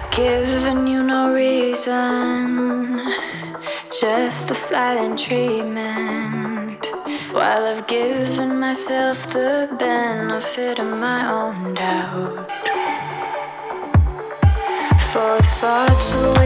Giving you no reason, just the silent treatment. While I've given myself the benefit of my own doubt. For thought to